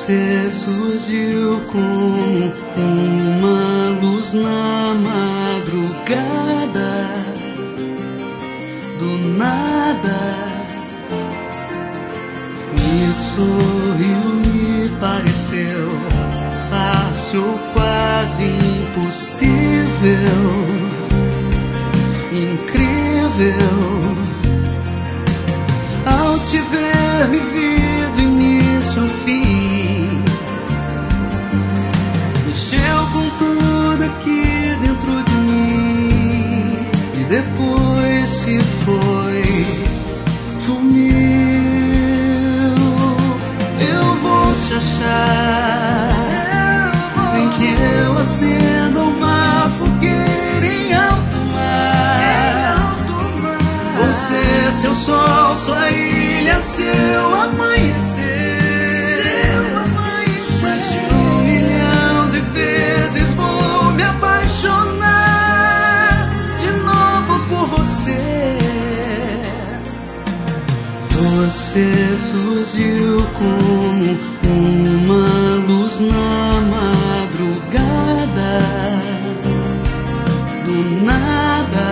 Você surgiu como uma luz na madrugada, do nada. Me sorriu, me pareceu fácil, quase impossível, incrível. Ao te ver, me vi do início ao fim. Mexeu com tudo aqui dentro de mim e depois se foi, sumiu. Eu vou te achar, nem que eu acenda uma fogueira em alto mar. Você, seu sol, sua ilha, seu amanhecer. Mais de 1 milhão de vezes vou me apaixonar de novo por você. Você surgiu como uma luz na madrugada, do nada.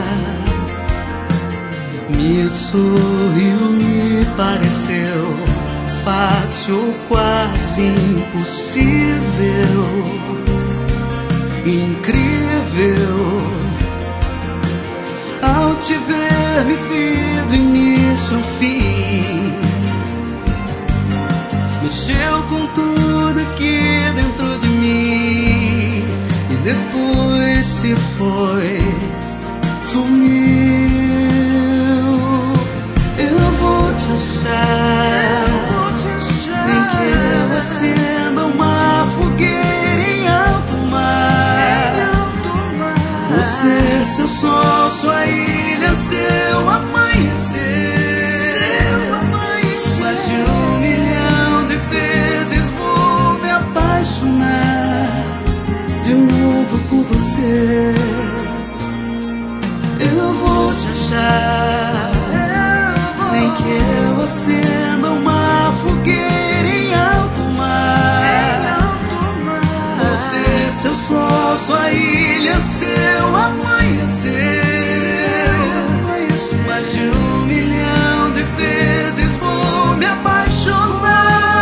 Me sorriu, me pareceu fácil, quase impossível, incrível. Ao te ver, me vi do início ao fim. Mexeu com tudo aqui dentro de mim e depois se foi, sumiu. Eu vou te achar, nem que eu acenda uma fogueira em alto mar. Você, seu sol, sua ilha, seu amanhecer. Mais de 1 milhão de vezes vou me apaixonar de novo por você. Eu vou te achar, nem que eu acenda uma fogueira em alto mar. Você, seu sol, sua ilha, seu amanhecer. Mais de 1 milhão de vezes vou me apaixonar